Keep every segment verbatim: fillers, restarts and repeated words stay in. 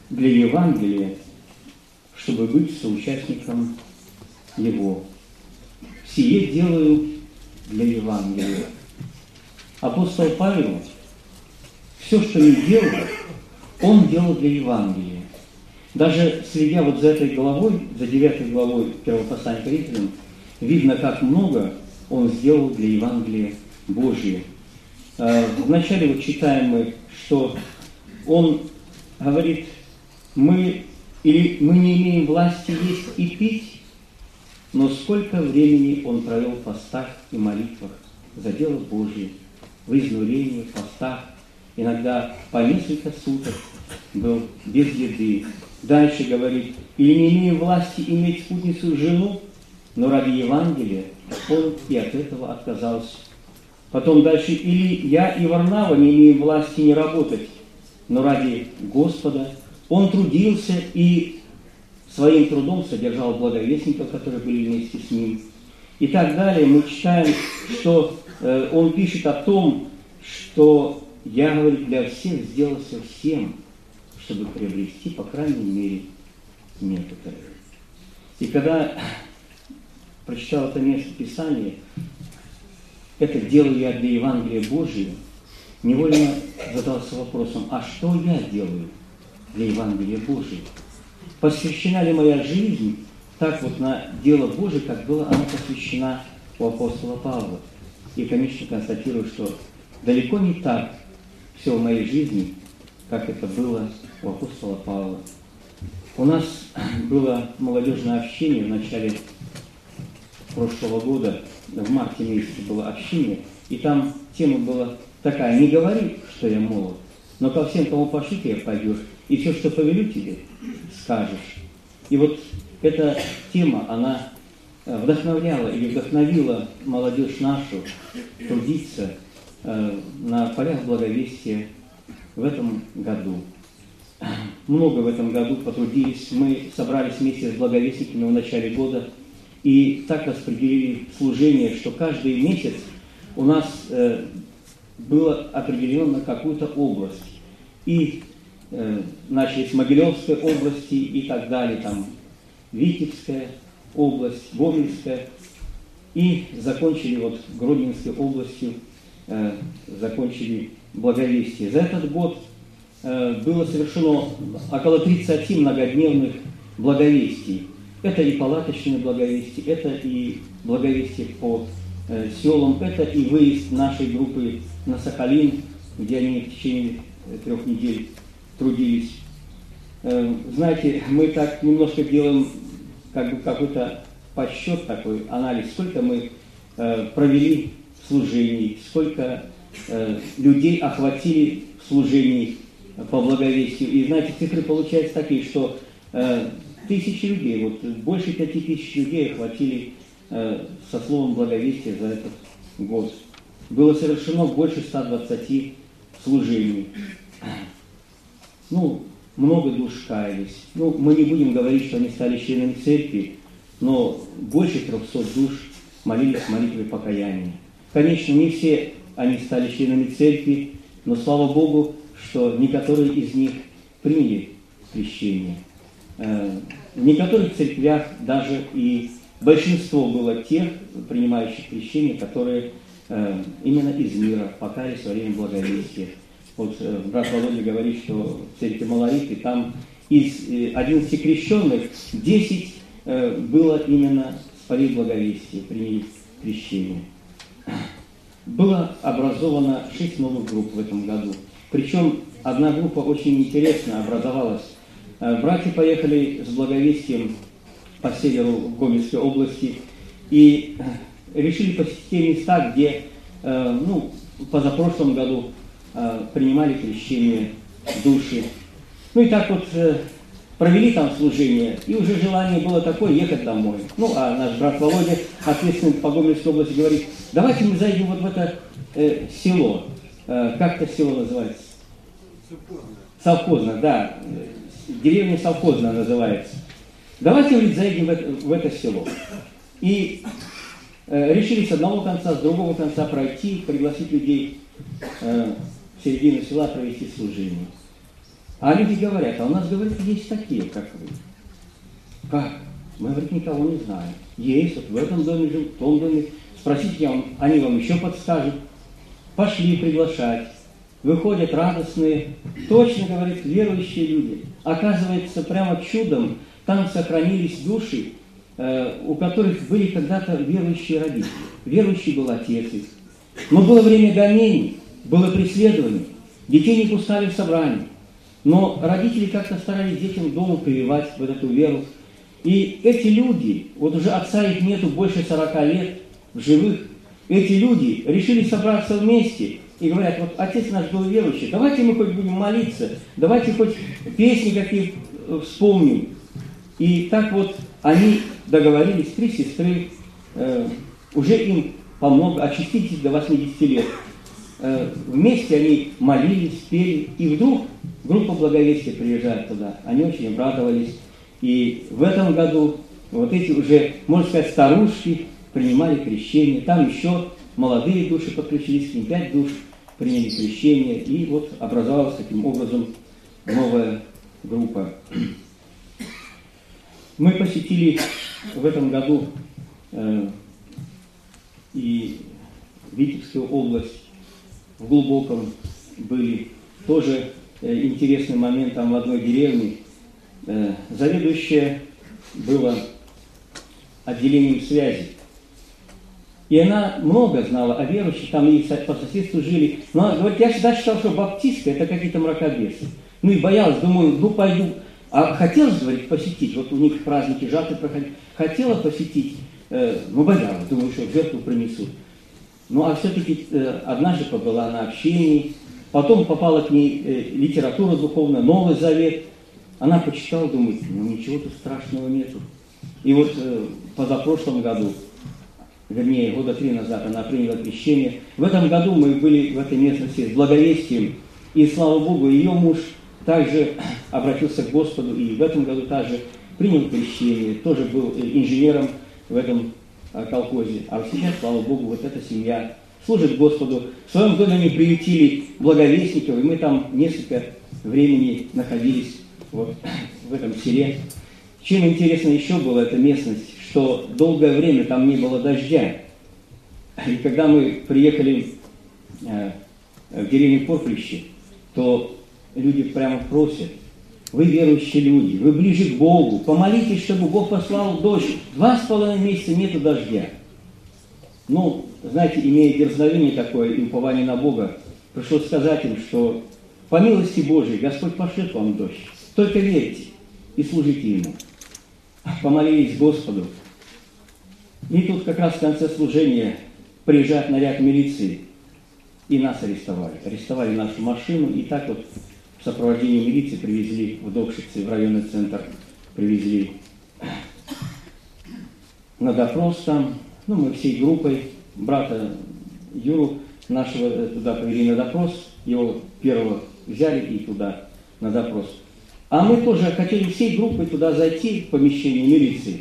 для Евангелия, чтобы быть соучастником его. Сие делаю для Евангелия. Апостол Павел все, что не делал, он делал для Евангелия. Даже следя вот за этой главой, за девятой главой первого послания к Коринфянам, видно, как много он сделал для Евангелия Божия. Вначале вот читаем мы, что он говорит, мы, или мы не имеем власти есть и пить, но сколько времени он провел в постах и молитвах за дело Божие, в изнурении, в постах, иногда по несколько суток был без еды. Дальше говорит, или не имеем власти иметь спутницу жену, но ради Евангелия он и от этого отказался. Потом дальше, или я и Варнава не имеем власти не работать, но ради Господа он трудился и своим трудом содержал благовестников, которые были вместе с ним. И так далее. Мы читаем, что э, он пишет о том, что я, говорит, для всех сделался всем, чтобы приобрести, по крайней мере, некоторые. И когда прочитал это место Писания, это делаю я для Евангелия Божия, невольно задался вопросом, а что я делаю для Евангелия Божия? Посвящена ли моя жизнь так вот на дело Божие, как была она посвящена у апостола Павла? И, конечно, констатирую, что далеко не так все в моей жизни, как это было у апостола Павла. У нас было молодежное общение в начале прошлого года, в марте месяце было общение, и там тема была такая: не говори, что я молод, но ко всем, кому пошлите, я пойдешь, и все, что повелю тебе, скажешь. И вот эта тема, она вдохновляла или вдохновила молодежь нашу трудиться э, на полях благовестия в этом году. Много в этом году потрудились. Мы собрались вместе с благовестниками в начале года и так распределили служение, что каждый месяц у нас э, было определено на какую-то область. И э, начали с Могилевской области и так далее, там Витебская область, Гомельская, и закончили вот Гродненской областью, э, закончили благовестие. За этот год э, было совершено около тридцати многодневных благовестий. Это и палаточные благовестия, это и благовестие по э, селам, это и выезд нашей группы на Сахалин, где они в течение трех недель трудились. Э, знаете, мы так немножко делаем как бы какой-то подсчет такой, анализ, сколько мы э, провели в служении, сколько э, людей охватили в служении по благовестию. И знаете, цифры получаются такие, что э, тысячи людей, вот больше пяти тысяч людей охватили э, со словом благовестия за этот год. Было совершено больше ста двадцати служений. Ну, много душ каялись. Ну, мы не будем говорить, что они стали членами церкви, но больше трехсот душ молились молитвой покаяния. Конечно, не все они стали членами церкви, но слава Богу, что некоторые из них приняли крещение. В некоторых церквях даже и большинство было тех, принимающих крещение, которые именно из мира покаялись во время благовестия. Вот брат Володя говорит, что в церкви Малариты там из одиннадцати крещенных десять было именно с полей благовестия, приняли крещение. Было образовано шесть новых групп в этом году. Причем одна группа очень интересно образовалась. Братья поехали с благовестием по северу Гомельской области и решили посетить те места, где, ну, позапрошлом году принимали крещение души. Ну и так вот провели там служение, и уже желание было такое ехать домой. Ну, а наш брат Володя, ответственный по Гомельской области, говорит: давайте мы зайдем вот в это э, село. Э, как это село называется? Совхозно. Совхозно, да. Деревня Совхозная называется. Давайте, говорит, зайдем в это, в это село. И э, решили с одного конца, с другого конца пройти, пригласить людей э, в середину села провести служение. А люди говорят, а у нас, говорят, есть такие, как вы. Как? Мы, говорит, никого не знаем. Есть, вот в этом доме жил, в том доме. Спросите, они вам еще подскажут. Пошли приглашать. Выходят радостные, точно, говорит, верующие люди. Оказывается, прямо чудом там сохранились души, э, у которых были когда-то верующие родители. Верующий был отец их. Но было время гонений, было преследование. Детей не пускали в собрание. Но родители как-то старались детям дома прививать вот эту веру. И эти люди, вот уже отца их нету больше сорока лет в живых, эти люди решили собраться вместе и говорят, вот отец наш был верующий, давайте мы хоть будем молиться, давайте хоть песни какие вспомним. И так вот они договорились, три сестры, э, уже им помог от шестидесяти до восьмидесяти лет. Э, вместе они молились, пели, и вдруг группа Благовестия приезжает туда. Они очень обрадовались. И в этом году вот эти уже, можно сказать, старушки принимали крещение. Там еще молодые души подключились, к ним пять душ приняли крещение. И вот образовалась таким образом новая группа. Мы посетили в этом году э, и Витебскую область, в Глубоком были. Тоже э, интересный момент там в одной деревне. Э, заведующая была отделением связи. И она много знала о верующих, там и по соседству жили. Но она говорит, я всегда считал, что баптисты это какие-то мракобесы. Ну и боялась, думаю, ну пойду. А хотелось, говорит, посетить, вот у них праздники жатвы проходили, хотела посетить, э, но боялась, думаю, что жертву принесут. Ну а все-таки э, однажды побыла на общении, потом попала к ней э, литература духовная, Новый Завет. Она почитала, думает, ну ничего тут страшного нету. И вот э, позапрошлом году, вернее, года три назад она приняла крещение. В этом году мы были в этой местности с Благовестием, и, слава Богу, ее муж также обратился к Господу, и в этом году также принял крещение, тоже был инженером в этом а, колхозе. А сейчас, слава Богу, вот эта семья служит Господу. В своем доме они приютили благовестников, и мы там несколько времени находились вот в этом селе. Чем интересно еще была эта местность, что долгое время там не было дождя. И когда мы приехали э, в деревню Порфрище, то люди прямо просят, вы верующие люди, вы ближе к Богу, помолитесь, чтобы Бог послал дождь. Два с половиной месяца нету дождя. Ну, знаете, имея дерзновение такое и упование на Бога, пришлось сказать им, что по милости Божией Господь пошлет вам дождь. Только верьте и служите Ему. Помолились Господу. И тут как раз в конце служения приезжает наряд милиции, и нас арестовали. Арестовали нашу машину, и так вот в сопровождении милиции привезли в Докшице, в районный центр, привезли на допрос там. Ну, мы всей группой, брата Юру нашего туда повели на допрос, его первого взяли и туда на допрос. А мы тоже хотели всей группой туда зайти, в помещение милиции.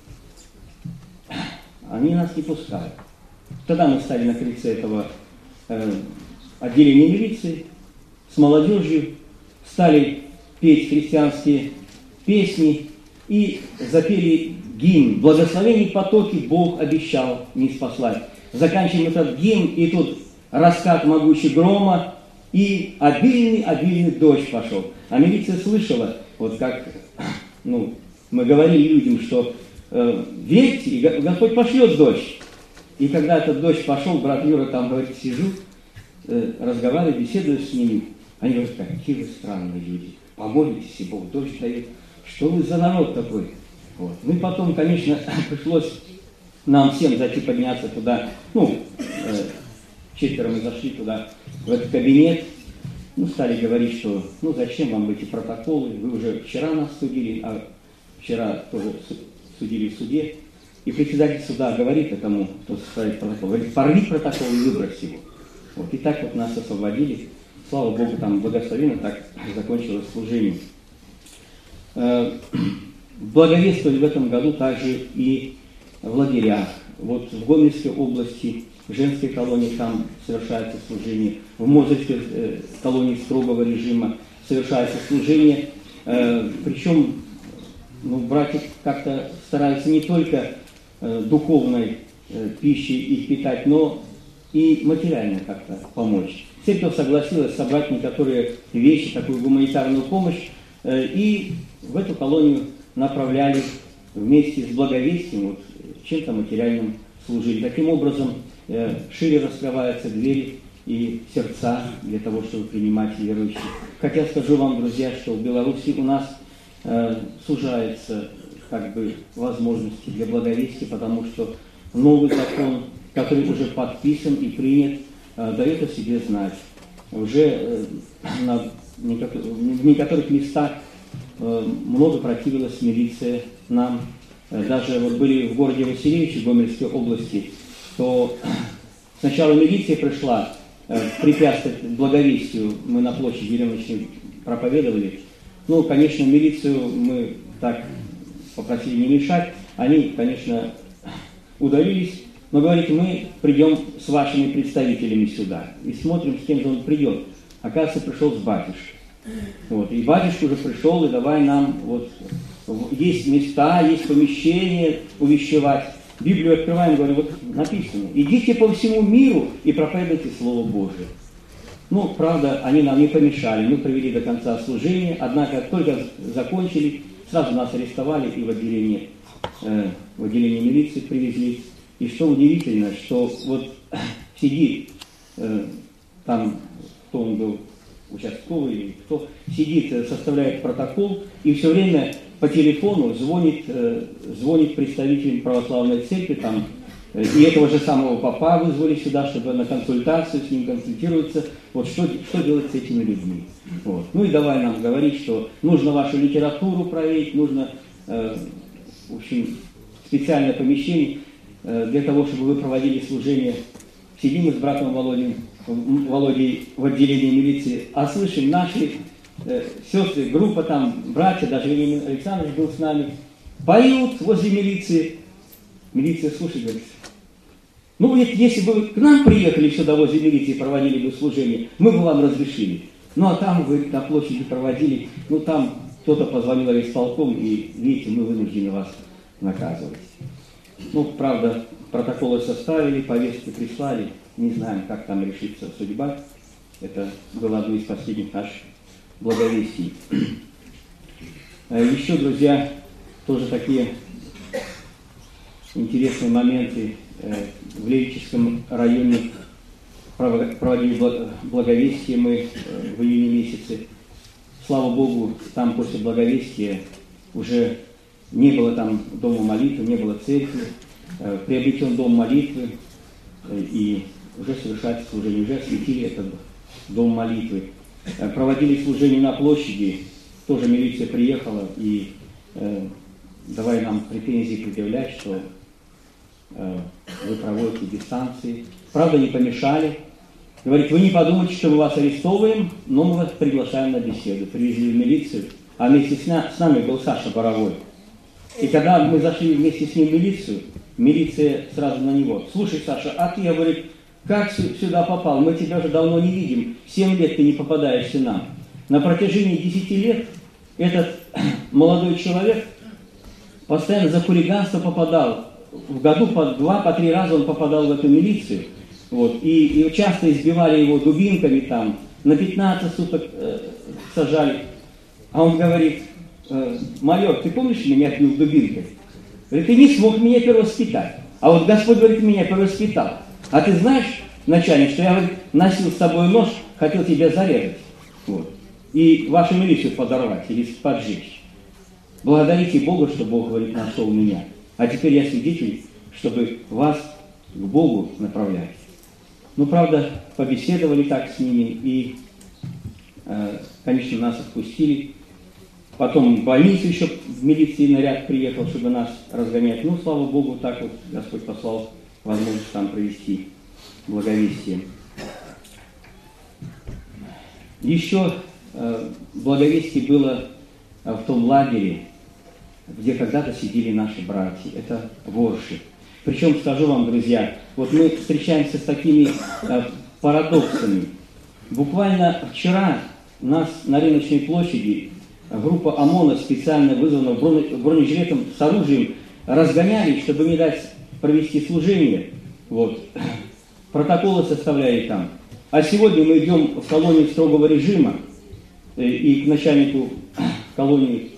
Они нас не пускали. Тогда мы стали на крыльце этого э, отделения милиции с молодежью, стали петь христианские песни и запели гимн «Благословений потоки Бог обещал не спаслать». Заканчиваем этот гимн, и тут раскат могучий грома, и обильный-обильный дождь пошел. А милиция слышала, вот как ну, мы говорили людям, что э, верьте, и Господь пошлет дождь. И когда этот дождь пошел, брат Юра там, говорит, сижу, э, разговариваю, беседую с ними. Они говорят, какие вы странные люди. Помолитесь, и Бог дождь дает. Что вы за народ такой? Вот. Ну и потом, конечно, пришлось нам всем зайти подняться туда. Ну, э, четверо мы зашли туда, в этот кабинет. Ну, стали говорить, что ну зачем вам эти протоколы? Вы уже вчера нас судили, а вчера тоже судили в суде. И председатель суда говорит этому, кто составит протокол, говорит, порви протокол и выбрось его. Вот. И так вот нас освободили. Слава Богу, там благословенно так закончилось служение. Благовествовали в этом году также и в лагерях. Вот в Гомельской области, в женской колонии там совершается служение. В Мозырской колонии строгого режима совершается служение. Причем, ну, братья как-то стараются не только духовной пищей их питать, но и материально как-то помочь. Церковь согласилась собрать некоторые вещи, такую гуманитарную помощь, и в эту колонию направляли вместе с благовестием, вот, чем-то материальным служили. Таким образом, шире раскрываются двери и сердца для того, чтобы принимать верующих. Хотя скажу вам, друзья, что в Беларуси у нас э, сужается как бы возможности для благовестия, потому что новый закон, который уже подписан и принят, э, дает о себе знать. Уже э, на некотор- в некоторых местах э, много противилась милиция нам. Э, даже вот были в городе Васильевиче, Гомельской области, то сначала милиция пришла э, препятствовать благовестию. Мы на площади Еремочной проповедовали. Ну, конечно, милицию мы так попросили не мешать. Они, конечно, удалились, но говорит, мы придем с вашими представителями сюда. И смотрим, с кем же он придет. Оказывается, пришел с батюшкой. Вот. И батюшка уже пришел, и давай нам, вот, есть места, есть помещения увещевать. Библию открываем, говорю, вот написано, идите по всему миру и проповедуйте Слово Божие. Ну, правда, они нам не помешали, мы провели до конца служение, однако только закончили, сразу нас арестовали и в отделение, э, в отделение милиции привезли. И что удивительно, что вот сидит э, там, кто он был, участковый или кто, сидит, составляет протокол, и все время по телефону звонит, э, звонит представитель православной церкви, там, э, и этого же самого папа вызвали сюда, чтобы на консультацию с ним консультироваться, вот что, что делать с этими людьми. Вот. Ну и давай нам говорить, что нужно вашу литературу проверить, нужно, э, в общем, специальное помещение э, для того, чтобы вы проводили служение. Сидим мы с братом Володей, Володей в отделении милиции, а слышим наши э, сестры, группа там, братья, даже Илья Александрович был с нами, поют возле милиции. Милиция слушает, говорит, ну, если бы вы к нам приехали сюда возле милиции, проводили бы служение, мы бы вам разрешили. Ну, а там вы на площади проводили, ну, там кто-то позвонил в исполком, и, видите, мы вынуждены вас наказывать. Ну, правда, протоколы составили, повестки прислали, не знаем, как там решится судьба. Это было одно из последних наших благовестий. Еще, друзья, тоже такие интересные моменты. В Левическом районе проводили благовестие мы в июне месяце. Слава Богу, там после благовестия уже не было там дома молитвы, не было церкви. Приобретен дом молитвы, и уже совершается служение, уже осветили этот дом молитвы. Проводили служение на площади, тоже милиция приехала, и э, давай нам претензии предъявлять, что э, вы проводите дистанции. Правда, не помешали. Говорит, вы не подумайте, что мы вас арестовываем, но мы вас приглашаем на беседу. Привезли в милицию, а вместе с, на, с нами был Саша Боровой. И когда мы зашли вместе с ним в милицию, милиция сразу на него. Слушай, Саша, а ты, говорит, как сюда попал? Мы тебя уже давно не видим. Семь лет ты не попадаешься нам. На протяжении десяти лет этот молодой человек постоянно за хулиганство попадал. В году по два, по три раза он попадал в эту милицию. Вот. И, и часто избивали его дубинками там. На пятнадцать суток э, сажали. А он говорит, э, майор, ты помнишь, меня бил дубинкой? Говорит, ты не смог меня перевоспитать. А вот Господь, говорит, меня перевоспитал. А ты знаешь, начальник, что я, говорит, носил с собой нож, хотел тебя зарезать. Вот. И вашу милицию подорвать или поджечь. Благодарите Бога, что Бог, говорит, нашел меня. А теперь я свидетель, чтобы вас к Богу направлять. Ну, правда, побеседовали так с ними и, э, конечно, нас отпустили. Потом в больницу еще в милиции наряд приехал, чтобы нас разгонять. Ну, слава Богу, так вот Господь послал возможность там провести благовестие. Еще э, благовестие было в том лагере, где когда-то сидели наши братья. Это Ворши. Причем, скажу вам, друзья, вот мы встречаемся с такими э, парадоксами. Буквально вчера нас на Рыночной площади группа ОМОНа, специально вызванная бронежилетом с оружием, разгоняли, чтобы не дать провести служение. Вот. Протоколы составляли там. А сегодня мы идем в колонию строгого режима, и к начальнику колонии,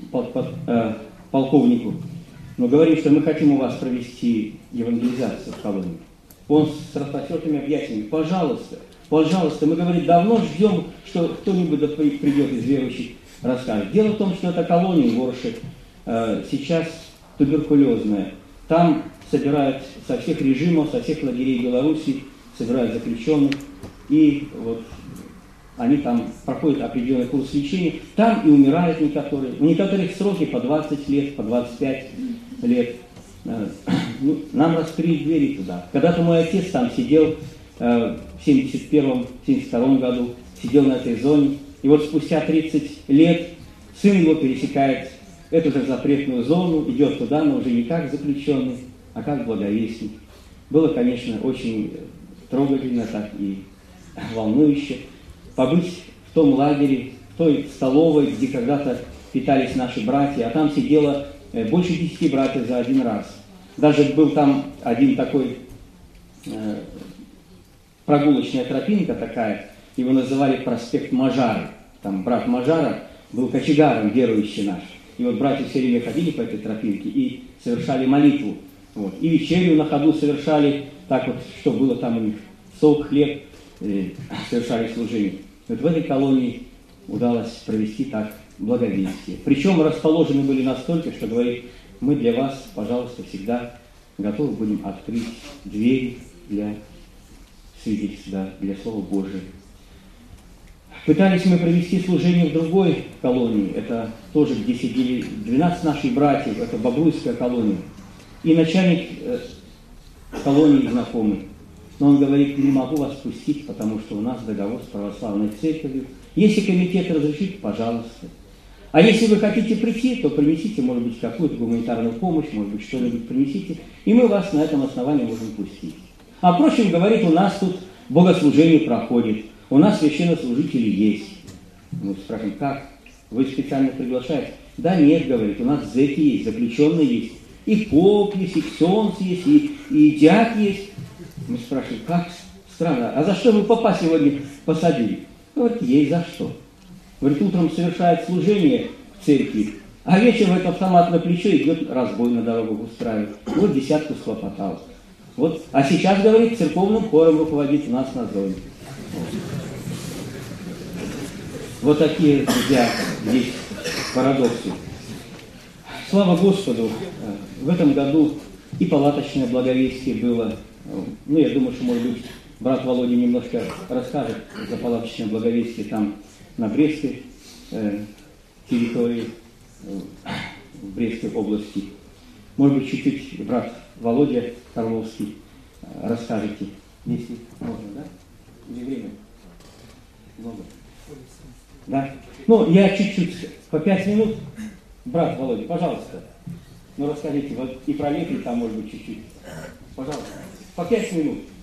полковнику, но говорим, что мы хотим у вас провести евангелизацию в колонии. Он с распростертыми объятиями: пожалуйста, пожалуйста, мы, говорит, давно ждем, что кто-нибудь придет из верующих, расскажет. Дело в том, что эта колония в Орше сейчас туберкулезная. Там собирают со всех режимов, со всех лагерей Беларуси, собирают заключенных, и вот они там проходят определенный курс лечения, там и умирают некоторые. У некоторых сроки по двадцать лет, по двадцать пять лет. Ну, нам раскрыли двери туда. Когда-то мой отец там сидел в семьдесят первом — семьдесят втором году, сидел на этой зоне. И вот спустя тридцать лет сын его пересекает эту же запретную зону, идет туда, но уже не как заключенный, а как благовестник. Было, конечно, очень трогательно, так и волнующе побыть в том лагере, в той столовой, где когда-то питались наши братья, а там сидело больше десяти братьев за один раз. Даже был там один такой, э, прогулочная тропинка такая, его называли проспект Мажары. Там брат Мажара был кочегаром, верующий наш. И вот братья все время ходили по этой тропинке и совершали молитву. Вот. И вечерю на ходу совершали, так вот, что было там у них, сок, хлеб, э, совершали служение. Вот в этой колонии удалось провести так благовестие. Причем расположены были настолько, что говорит: мы для вас, пожалуйста, всегда готовы будем открыть двери для свидетельства, для Слова Божия. Пытались мы провести служение в другой колонии, это тоже, где сидели двенадцать наших братьев, это Бобруйская колония. И начальник э, колонии знакомый, но он говорит: не могу вас пустить, потому что у нас договор с православной церковью. Если комитет разрешит, пожалуйста. А если вы хотите прийти, то принесите, может быть, какую-то гуманитарную помощь, может быть, что-нибудь принесите, и мы вас на этом основании можем пустить. А впрочем, говорит, у нас тут богослужение проходит, у нас священнослужители есть. Мы спрашиваем: как? Вы специально приглашаете? Да нет, говорит, у нас зэки есть, заключенные есть, и поп есть, и ксенц есть, и, и дьяк есть. Мы спрашиваем: как? Странно, а за что вы попа сегодня посадили? Говорит, есть за что. Говорит, утром совершает служение в церкви, а вечером это автомат на плечо идет разбой на дорогу устраивает. Вот десятку схлопотал. Вот. А сейчас, говорит, церковным хором руководит у нас на зоне. Вот, вот такие, друзья, есть парадоксы. Слава Господу, в этом году и палаточное благовестие было. Ну, я думаю, что, может быть, брат Володя немножко расскажет за палаточное благовестие там на Брестской э, территории, э, в Брестской области. Может быть, чуть-чуть брат Володя Карловский э, расскажете, если можно, да? Или время? Много? Да? Ну, я чуть-чуть, по пять минут. Брат Володя, пожалуйста. Ну, расскажите, вот и про лекарь там, может быть, чуть-чуть. Пожалуйста. По пять минут.